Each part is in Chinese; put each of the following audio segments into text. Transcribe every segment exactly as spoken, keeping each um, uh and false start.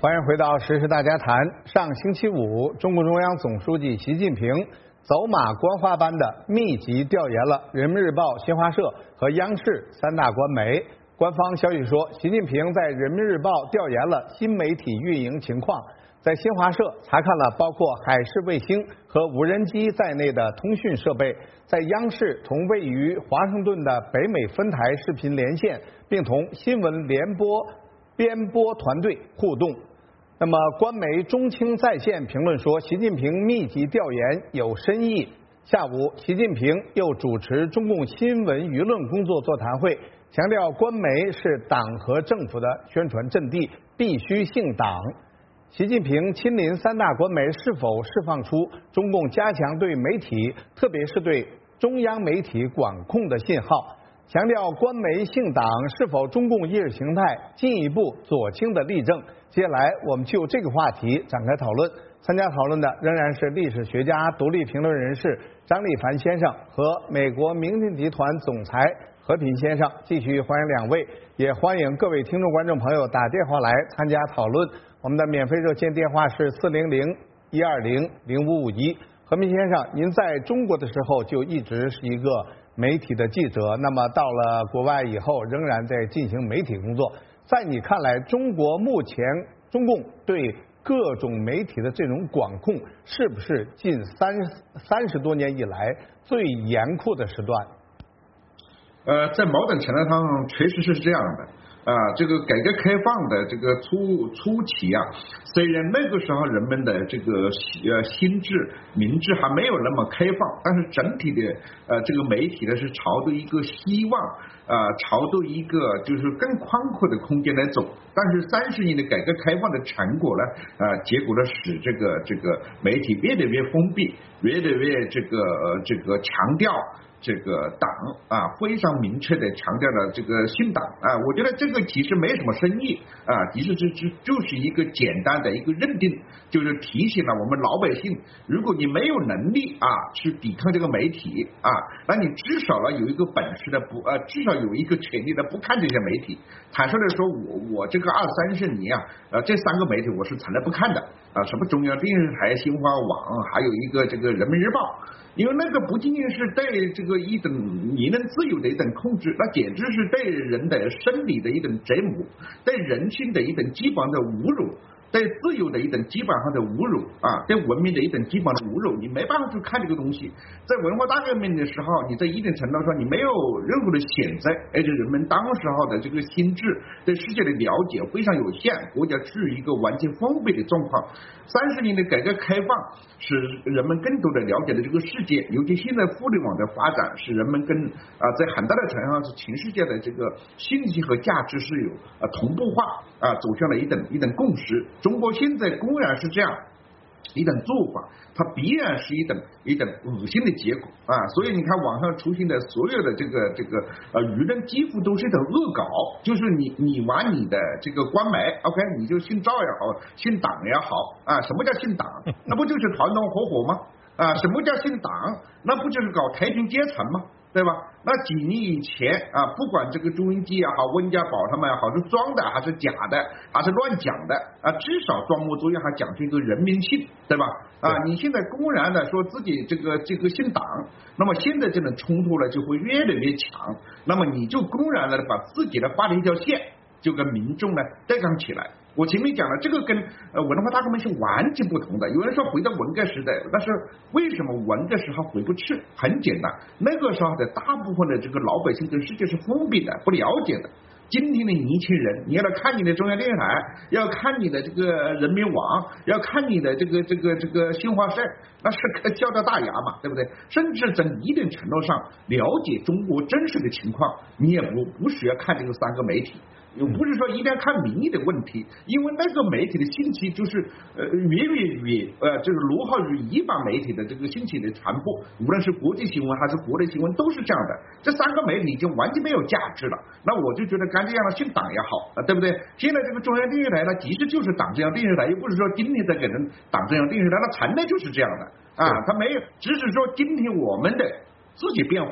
欢迎回到时事大家谈。上星期五，中共中央总书记习近平走马观花般的密集调研了人民日报、新华社和央视三大官媒。官方消息说，习近平在人民日报调研了新媒体运营情况，在新华社查看了包括海事卫星和无人机在内的通讯设备，在央视同位于华盛顿的北美分台视频连线，并同新闻联播编播团队互动。那么，官媒中青在线评论说，习近平密集调研有深意。下午，习近平又主持中共新闻舆论工作座谈会，强调官媒是党和政府的宣传阵地，必须姓党。习近平亲临三大官媒，是否释放出中共加强对媒体，特别是对中央媒体管控的信号？强调官媒姓党是否中共意识形态进一步左倾的例证？接下来我们就这个话题展开讨论。参加讨论的仍然是历史学家、独立评论人士张立凡先生和美国明镜集团总裁和平先生。继续欢迎两位，也欢迎各位听众观众朋友打电话来参加讨论。我们的免费热线电话是四零零一二零零五五一。和平先生，您在中国的时候就一直是一个媒体的记者，那么到了国外以后仍然在进行媒体工作。在你看来，中国目前中共对各种媒体的这种管控，是不是近三三十多年以来最严酷的时段？ 呃，在某种程度上确实是这样的。啊，这个改革开放的这个初初期啊，虽然那个时候人们的这个呃心智、民智还没有那么开放，但是整体的呃这个媒体呢是朝着一个希望啊、呃，朝着一个就是更宽阔的空间来走。但是三十年的改革开放的成果呢，啊、呃，结果呢使这个这个媒体越来越封闭，越来越这个、呃、这个强调。这个党啊，非常明确的强调了这个姓党啊，我觉得这个其实没什么深意啊，其实这这就是一个简单的一个认定，就是提醒了我们老百姓，如果你没有能力啊去抵抗这个媒体啊，那你至少呢有一个本事的不呃，至少有一个权利的不看这些媒体。坦率的说，我我这个二三十年啊，呃，这三个媒体我是从来不看的啊，什么中央电视台、新华网，还有一个这个人民日报。因为那个不仅仅是对这个一种言论自由的一种控制，那简直是对人的生理的一种折磨，对人性的一种基本的侮辱，对自由的一种基本上的侮辱啊，对文明的一种基本的侮辱，你没办法去看这个东西。在文化大革命的时候，你在一定程度上你没有任何的选择，而且人们当时候的这个心智对世界的了解非常有限，国家处于一个完全封闭的状况。三十年的改革开放使人们更多的了解了这个世界，尤其现在互联网的发展，使人们跟啊、呃、在很大的程度上是全世界的这个信息和价值是有啊、呃、同步化啊、呃、走向了一等一等共识。中国现在公然是这样一种做法，它必然是一种一种恶心的结果啊！所以你看网上出现的所有的这个这个呃舆论，几乎都是一种恶搞，就是你你玩你的这个官媒 ，OK， 你就姓赵也好，姓党也好啊，什么叫姓党？那不就是团团伙伙吗？啊，什么叫姓党？那不就是搞太平阶层吗？对吧？那几年以前啊，不管这个朱镕基也好，温家宝他们也好，是装的还是假的，还是乱讲的啊？至少装模作样还讲出一个人民性，对吧？啊，你现在公然的说自己这个这个姓党，那么现在这种冲突呢就会越来越强，那么你就公然的把自己的画了一条线，就跟民众呢对抗起来。我前面讲了，这个跟呃文化大革命是完全不同的。有人说回到文革时代，但是为什么文革时候回不去？很简单，那个时候的大部分的这个老百姓对世界是封闭的、不了解的。今天的年轻人，你要来看你的中央电视台，要看你的这个人民网，要看你的这个这个这个新华社，那是可笑掉大牙嘛，对不对？甚至在一定程度上了解中国真实的情况，你也不不需要看这个三个媒体。又不是说一定要看民意的问题，因为那个媒体的信息就是呃越越越呃就是落后于一般媒体的这个信息的传播，无论是国际新闻还是国内新闻都是这样的。这三个媒体已经完全没有价值了。那我就觉得干脆让他姓党也好啊，对不对？现在这个中央电视台呢，其实就是党中央电视台，又不是说今天在给人党中央电视台，那从来就是这样的啊，他没有，只是说今天我们的自己变化了。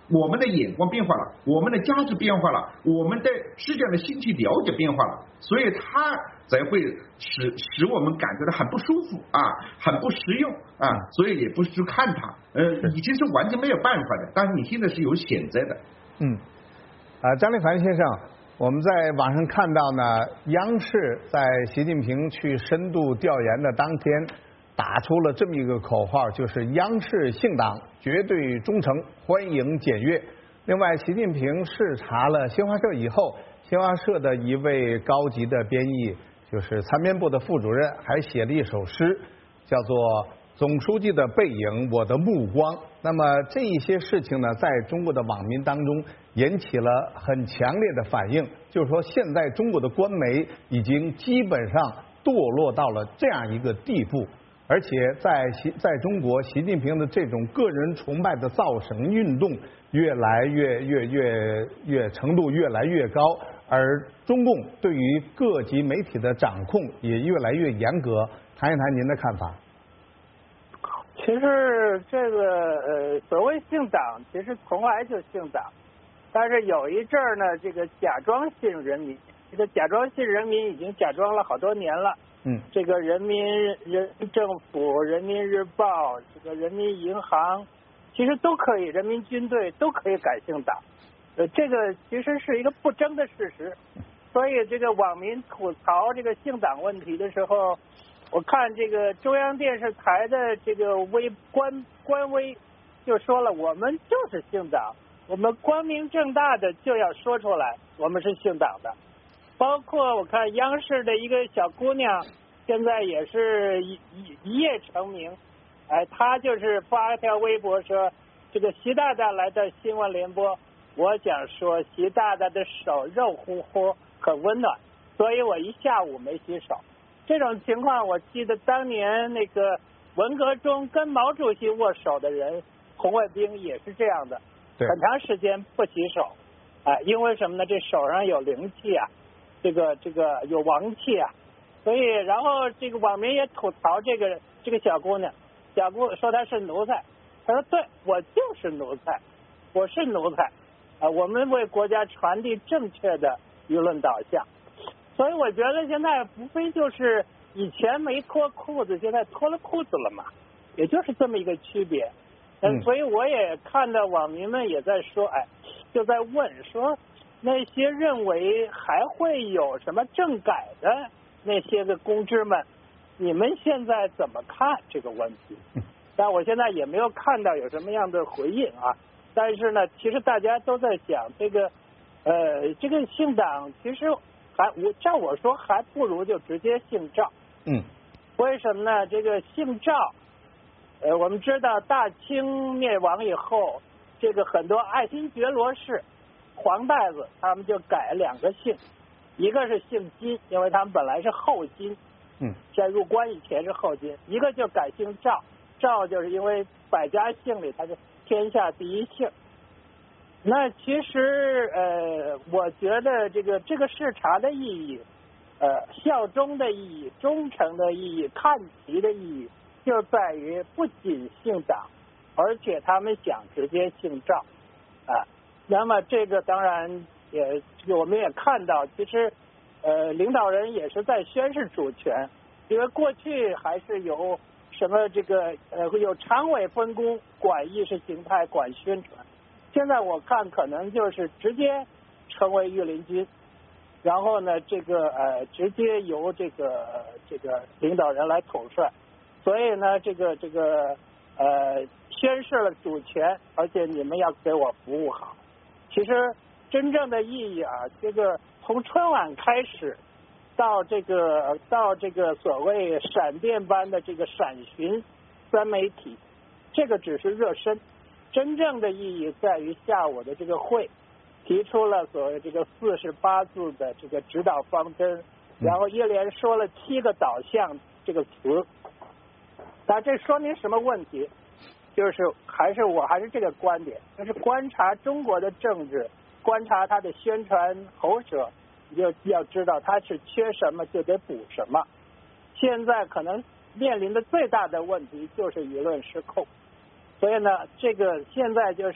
我们的眼光变化了，我们的价值变化了，我们对世界的兴趣了解变化了，所以它才会使使我们感觉到很不舒服啊，很不实用啊，所以也不去看它，呃，已经是完全没有办法的，但是你现在是有选择的。 嗯，啊，张立凡先生，我们在网上看到呢，央视在习近平去深度调研的当天，打出了这么一个口号，就是央视信党绝对忠诚，欢迎检阅。另外，习近平视察了新华社以后，新华社的一位高级的编译，就是参编部的副主任，还写了一首诗，叫做《总书记的背影，我的目光》。那么这一些事情呢，在中国的网民当中引起了很强烈的反应，就是说现在中国的官媒已经基本上堕落到了这样一个地步，而且在习在中国，习近平的这种个人崇拜的造神运动越来越越越越程度越来越高，而中共对于各级媒体的掌控也越来越严格。谈一谈您的看法。 其实这个呃，所谓姓党，其实从来就姓党，但是有一阵儿呢，这个假装信人民，这个假装信人民已经假装了好多年了。 嗯， 这个人民人政府、人民日报、这个人民银行，其实都可以，人民军队都可以改姓党，呃，这个其实是一个不争的事实。所以这个网民吐槽这个姓党问题的时候，我看这个中央电视台的这个微官官微就说了，我们就是姓党，我们光明正大的就要说出来，我们是姓党的。包括我看央视的一个小姑娘，现在也是一一一夜成名，哎，她就是发一条微博说，这个习大大来到新闻联播，我想说习大大的手肉乎乎，很温暖，所以我一下午没洗手。这种情况，我记得当年那个文革中跟毛主席握手的人，红卫兵也是这样的，很长时间不洗手，哎，因为什么呢？这手上有灵气啊。这个这个有王气啊，所以然后这个网民也吐槽这个这个小姑娘，小姑说她是奴才，她说对，我就是奴才，我是奴才啊，我们为国家传递正确的舆论导向，所以我觉得现在无非就是以前没脱裤子，现在脱了裤子了嘛，也就是这么一个区别。嗯，所以我也看到网民们也在说，哎，就在问说。那些认为还会有什么政改的那些个公知们，你们现在怎么看这个问题？但我现在也没有看到有什么样的回应啊。但是呢，其实大家都在讲这个，呃，这个姓党其实还我照我说还不如就直接姓赵。 嗯， 为什么呢？这个姓赵，呃，我们知道大清灭亡以后，这个很多爱新觉罗氏。黄带子他们就改两个姓，一个是姓金，因为他们本来是后金， 嗯， 在入关以前是后金，一个就改姓赵，赵就是因为百家姓里它是天下第一姓。那其实呃，我觉得这个这个视察的意义，呃，效忠的意义、忠诚的意义、看齐的意义，就在于不仅姓党，而且他们想直接姓赵，啊、呃。那么这个当然也我们也看到，其实呃领导人也是在宣示主权，因为过去还是有什么这个呃有常委分工管意识形态管宣传，现在我看可能就是直接成为御林军，然后呢这个呃直接由这个这个领导人来统帅，所以呢这个这个呃宣示了主权，而且你们要给我服务好。其实真正的意义啊，这个从春晚开始到这个到这个所谓闪电般的这个闪巡三媒体，这个只是热身，真正的意义在于下午的这个会提出了所谓这个四十八字的这个指导方针，然后一连说了七个导向这个词。那这说明什么问题？就是还是我还是这个观点，就是观察中国的政治，观察它的宣传喉舌，你就要知道它是缺什么就得补什么。现在可能面临的最大的问题就是舆论失控，所以呢，这个现在就是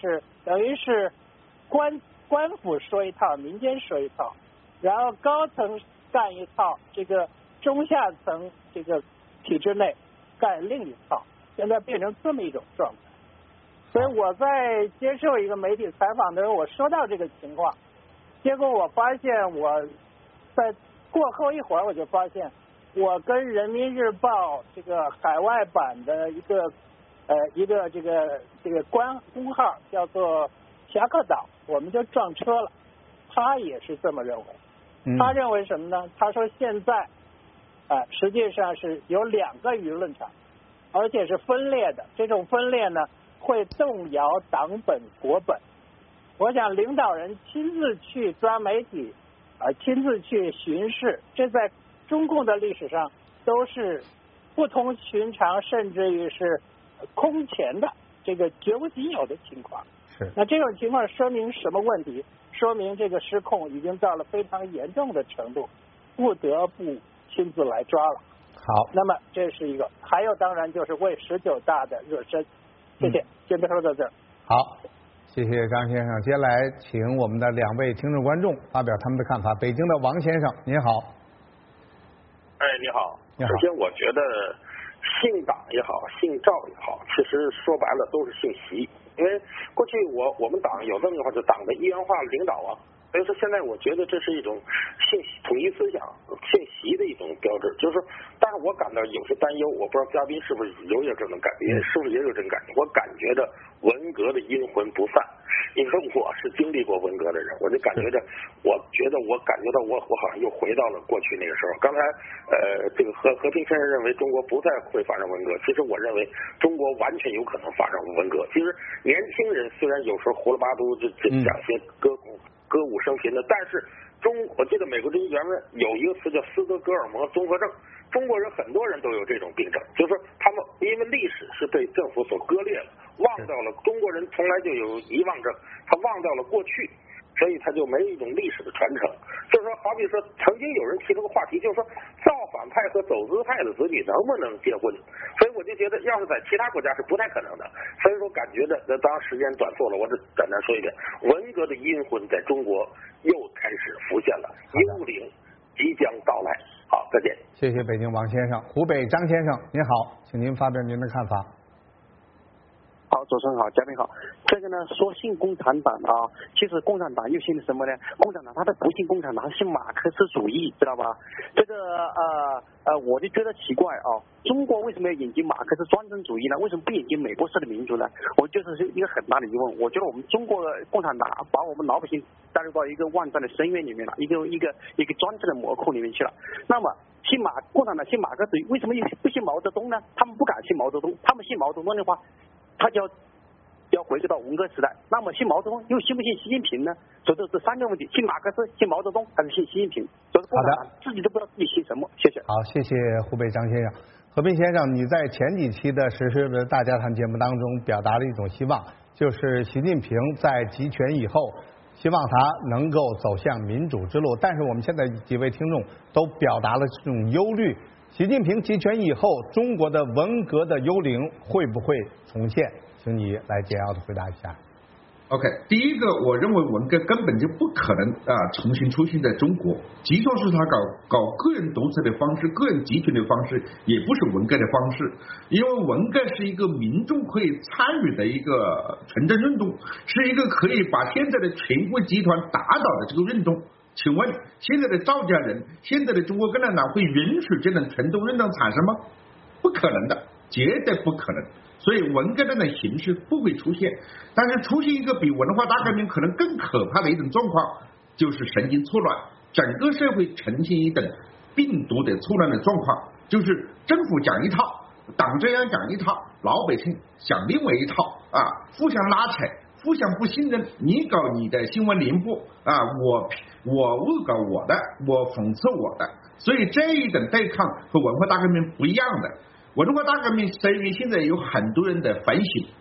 等于是官官府说一套，民间说一套，然后高层干一套，这个中下层这个体制内干另一套，现在变成这么一种状态。所以我在接受一个媒体采访的时候，我说到这个情况，结果我发现我在过后一会儿我就发现，我跟人民日报这个海外版的一个呃一个这个这个官公号叫做侠客岛，我们就撞车了。他也是这么认为，他认为什么呢？他说现在啊、呃、实际上是有两个舆论场，而且是分裂的，这种分裂呢会动摇党本国本。我想领导人亲自去抓媒体啊、呃，亲自去巡视，这在中共的历史上都是不同寻常，甚至于是空前的，这个绝无仅有的情况。 是。那这种情况说明什么问题？说明这个失控已经到了非常严重的程度，不得不亲自来抓了。 好， 那么这是一个，还有当然就是为十九大的热身。谢谢，先别说到这儿。 好，谢谢张先生。接下来请我们的两位听众观众发表他们的看法。北京的王先生，您好。 哎，你好。 你好。 首先，我觉得姓党也好，姓赵也好，其实说白了都是姓习。因为过去我我们党有这么一句话，就党的一元化领导啊。所以说现在我觉得这是一种姓统一思想、姓习的一种标志，就是，但是我感到有些担忧，我不知道嘉宾是不是有也这种感觉，是不是也有这种感觉？我感觉着文革的阴魂不散，因为我是经历过文革的人，我就感觉着，我觉得我感觉到我我好像又回到了过去那个时候。刚才呃，这个和和平先生认为中国不再会发生文革，其实我认为中国完全有可能发生文革。其实年轻人虽然有时候胡了八嘟这这讲些歌功。歌舞升平的，但是中我记得美国这原文有一个词叫斯德哥尔摩综合症，中国人很多人都有这种病症，就是说他们因为历史是被政府所割裂了，忘掉了中国人从来就有遗忘症，他忘掉了过去，所以他就没有一种历史的传承。就是说，好比说，曾经有人提出个话题，就是说造反派和走资派的子女能不能结婚？所以我就觉得，要是在其他国家是不太可能的。所以说，感觉的，那当然时间短促了，我只简单说一遍，文革的阴魂在中国又开始浮现了，幽灵即将到来。好，再见。 谢谢北京王先生。湖北张先生，您好，请您发表您的看法。 好，主持人好，嘉宾好。这个呢，说信共产党啊，其实共产党又信什么呢？共产党他都不信共产党，他信马克思主义，知道吧？这个呃呃，我就觉得奇怪啊，中国为什么要引进马克思专政主义呢？为什么不引进美国式的民主呢？我就是一个很大的疑问。我觉得我们中国的共产党把我们老百姓带入到一个万丈的深渊里面了，一个一个一个专制的魔窟里面去了。那么信马共产党信马克思主义，为什么不信毛泽东呢？他们不敢信毛泽东，他们信毛泽东的话，他就要要回归到文革时代。那么信毛泽东又信不信习近平呢？所以这是三个问题：信马克思、信毛泽东还是信习近平？所以共产党自己都不知道自己信什么。谢谢。 好，谢谢湖北张先生。和平先生，你在前几期的实时的大家谈节目当中表达了一种希望，就是习近平在集权以后，希望他能够走向民主之路。但是我们现在几位听众都表达了这种忧虑。习近平集权以后，中国的文革的幽灵会不会重现？请你来简要的回答一下。 OK， 第一个，我认为文革根本就不可能啊重新出现在中国，即使是他搞搞个人独裁的方式、个人集权的方式，也不是文革的方式，因为文革是一个民众可以参与的一个纯正运动，是一个可以把现在的权贵集团打倒的这个运动。请问现在的赵家人，现在的中国共产党会允许这种群众运动产生吗？不可能的，绝对不可能。所以文革这种形式不会出现，但是出现一个比文化大革命可能更可怕的一种状况，就是神经错乱，整个社会呈现一种病毒的错乱的状况，就是政府讲一套，党中央讲一套，老百姓想另外一套啊，互相拉扯，互相不信任，你搞你的新闻联播啊，我我恶搞我的，我讽刺我的，所以这一种对抗和文化大革命不一样的。文化大革命虽然现在有很多人的反省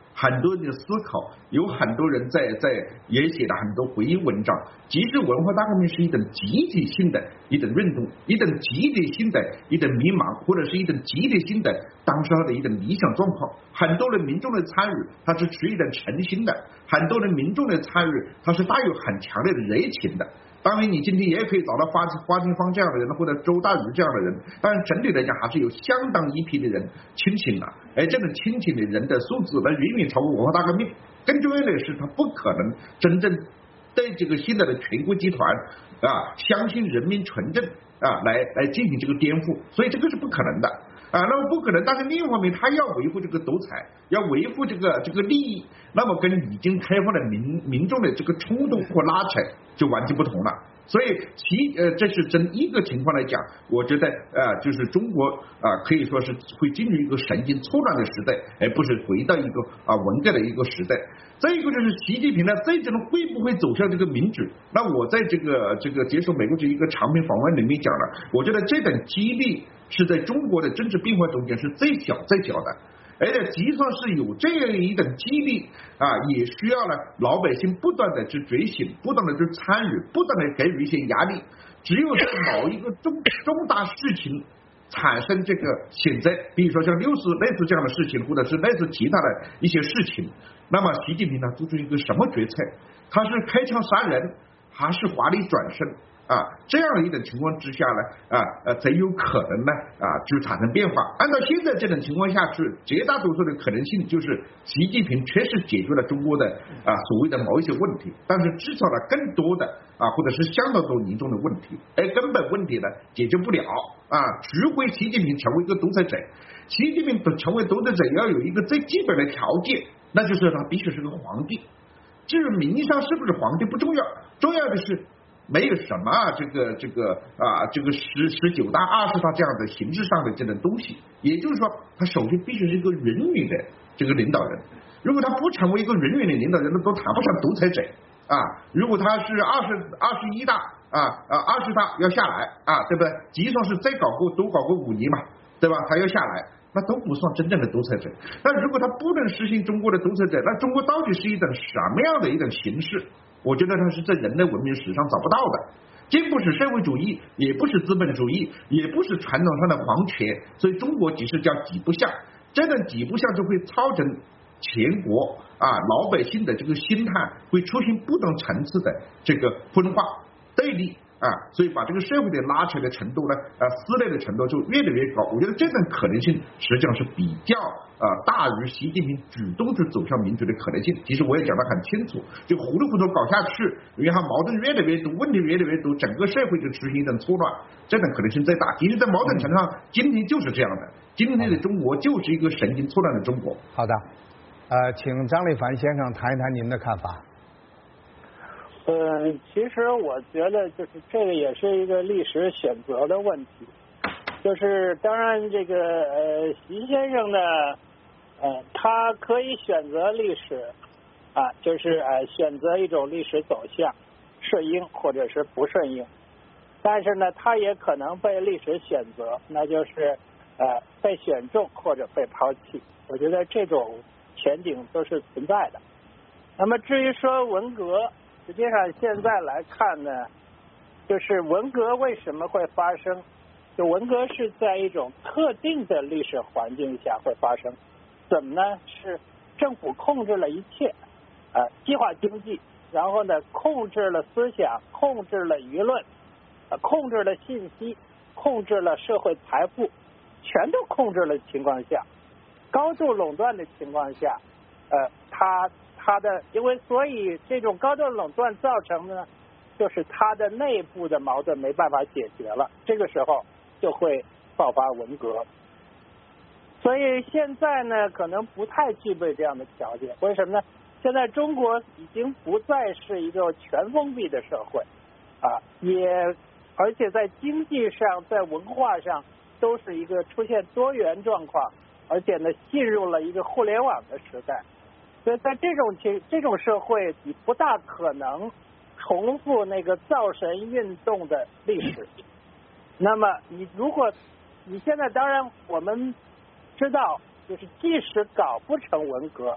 很多人的思考，有很多人在在也写了很多回忆文章。其实文化大革命是一种集体性的一种运动，一种集体性的一种迷茫，或者是一种集体性的当时候的一种理想状况。很多人民众的参与，它是持一种诚心的；很多人民众的参与，它是带有很强烈的热情的。当然，你今天也可以找到花花金芳这样的人，或者周大宇这样的人，但是整体来讲，还是有相当一批的人清醒了。而这种清醒的人的素质，那远远超过文化大革命。更重要的是，他不可能真正对这个现在的全国集团啊，相信人民纯正啊，来来进行这个颠覆，所以这个是不可能的啊。那么不可能，但是另一方面，他要维护这个独裁，要维护这个这个利益，那么跟已经开放的民民众的这个冲动或拉扯就完全不同了。所以其呃，这是真一个情况来讲，我觉得呃，就是中国啊、呃，可以说是会进入一个神经错乱的时代，而不是回到一个啊、呃、文革的一个时代。再一个就是习近平呢，最终会不会走向这个民主？那我在这个这个接受美国这一个长篇访问里面讲了，我觉得这种几率是在中国的政治变化中间是最小最小的。而且，就算是有这样一种激励啊，也需要呢老百姓不断的去觉醒，不断的去参与，不断的给予一些压力。只有在某一个重重大事情产生这个选择，比如说像六四类似这样的事情，或者是类似其他的一些事情，那么习近平呢做出一个什么决策？他是开枪杀人，还是华丽转身？啊，这样的一种情况之下呢，啊呃，才有可能呢啊，就产生变化。按照现在这种情况下去，绝大多数的可能性就是习近平确实解决了中国的啊所谓的某一些问题，但是制造了更多的啊或者是相当多民众的问题，而根本问题呢解决不了啊，除非习近平成为一个独裁者。习近平成为独裁者要有一个最基本的条件，那就是他必须是个皇帝。至于名义上是不是皇帝不重要，重要的是没有什么这个这个啊这个十十九大二十大这样的形式上的这种东西，也就是说，他首先必须是一个人民的这个领导人。如果他不成为一个人民的领导人，那都谈不上独裁者啊。如果他是二十二十一大啊啊二十大要下来啊，对不对？就算是再搞过多搞过五年嘛，对吧？他要下来，那都不算真正的独裁者。但如果他不能实行中国的独裁者，那中国到底是一种什么样的一种形式？我觉得它是在人类文明史上找不到的，既不是社会主义，也不是资本主义，也不是传统上的皇权，所以中国只是叫几不像。这种几不像就会造成全国啊老百姓的这个心态会出现不同层次的这个分化对立啊，所以把这个社会的拉扯的程度呢，啊撕裂的程度就越来越高。我觉得这种可能性实际上是比较啊大于习近平主动去走向民主的可能性。其实我也讲得很清楚，就糊里糊涂搞下去，然后矛盾越来越多，问题越来越多，整个社会就出现一种错乱，这种可能性最大。其实，在某种程度上，今天就是这样的，今天的中国就是一个神经错乱的中国。 好的，呃，请张立凡先生谈一谈您的看法。 嗯，其实我觉得就是这个也是一个历史选择的问题，就是当然这个呃习先生呢，呃他可以选择历史啊，就是呃选择一种历史走向，顺应或者是不顺应，但是呢他也可能被历史选择，那就是呃被选中或者被抛弃。我觉得这种前景都是存在的。那么至于说文革，实际上现在来看呢，就是文革为什么会发生？就文革是在一种特定的历史环境下会发生，怎么呢？是政府控制了一切，呃，计划经济，然后呢，控制了思想，控制了舆论，呃，控制了信息，控制了社会财富，全都控制了情况下，高度垄断的情况下，呃，它。它的，因为所以这种高度垄断造成呢，就是它的内部的矛盾没办法解决了，这个时候就会爆发文革。所以现在呢，可能不太具备这样的条件。为什么呢？现在中国已经不再是一个全封闭的社会啊，也而且在经济上、在文化上都是一个出现多元状况，而且呢，进入了一个互联网的时代。所以在这种情这种社会，你不大可能重复那个造神运动的历史。那么你如果你现在当然我们知道，就是即使搞不成文革，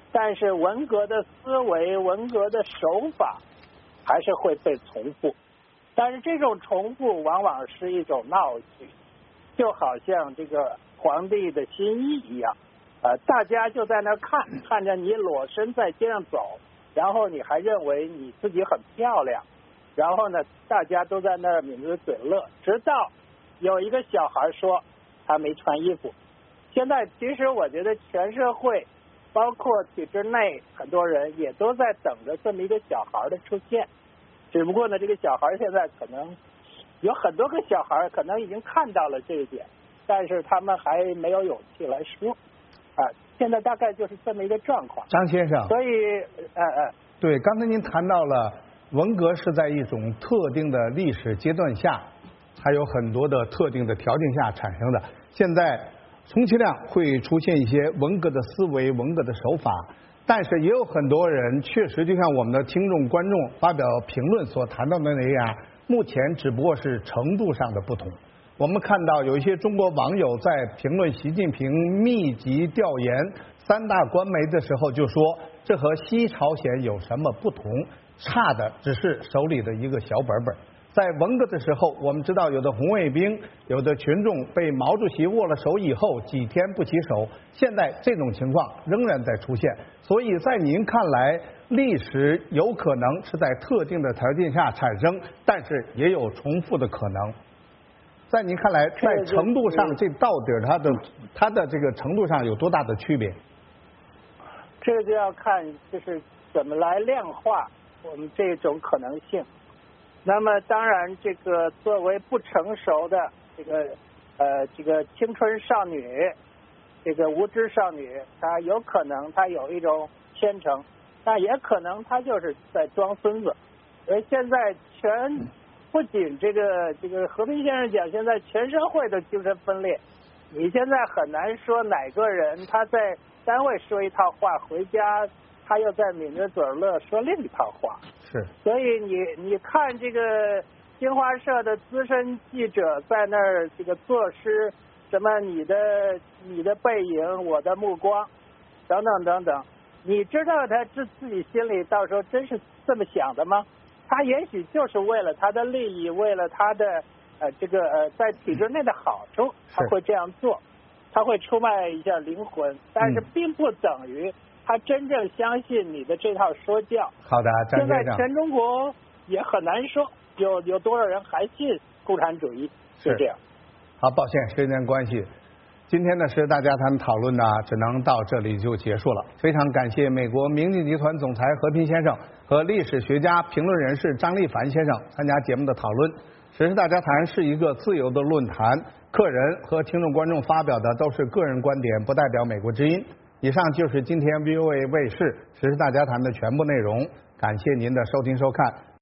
但是文革的思维、文革的手法还是会被重复。但是这种重复往往是一种闹剧，就好像这个皇帝的新衣一样，呃，大家就在那看，看着你裸身在街上走，然后你还认为你自己很漂亮，然后呢，大家都在那儿抿着嘴乐，直到有一个小孩说他没穿衣服。现在其实我觉得全社会，包括体制内很多人也都在等着这么一个小孩的出现。只不过呢，这个小孩现在可能有很多个小孩可能已经看到了这一点，但是他们还没有勇气来说啊。现在大概就是这么一个状况。 张先生， 所以呃呃， 对，刚才您谈到了文革是在一种特定的历史阶段下，还有很多的特定的条件下产生的。现在充其量会出现一些文革的思维、文革的手法。但是也有很多人确实就像我们的听众观众发表评论所谈到的那样，目前只不过是程度上的不同。我们看到有一些中国网友在评论习近平密集调研三大官媒的时候就说，这和西朝鲜有什么不同，差的只是手里的一个小本本。在文革的时候，我们知道有的红卫兵、有的群众被毛主席握了手以后几天不洗手，现在这种情况仍然在出现。所以在您看来，历史有可能是在特定的条件下产生，但是也有重复的可能。在您看来，在程度上，这到底它的它的这个程度上有多大的区别？ 这个就要看就是怎么来量化我们这种可能性。那么当然，这个作为不成熟的这个呃这个青春少女，这个无知少女，她有可能她有一种虔诚，但也可能她就是在装孙子。而现在全不仅这个这个和平先生讲，现在全社会的精神分裂，你现在很难说哪个人他在单位说一套话，回家他又在抿着嘴乐说另一套话。 是， 所以你你看这个新华社的资深记者在那儿这个作诗，什么你的你的背影，我的目光，等等等等，你知道他自自己心里到时候真是这么想的吗？他也许就是为了他的利益，为了他的呃这个呃在体制内的好处，他会这样做，他会出卖一下灵魂，但是并不等于他真正相信你的这套说教。 好的，张先生。 现在全中国也很难说有有多少人还信共产主义，是这样。 好，抱歉，时间关系，今天的时事大家谈讨论呢，只能到这里就结束了。非常感谢美国明镜集团总裁何平先生和历史学家、评论人士张立凡先生参加节目的讨论。时事大家谈是一个自由的论坛，客人和听众观众发表的都是个人观点，不代表美国之音。以上就是今天 V O A 卫视时事大家谈的全部内容，感谢您的收听收看。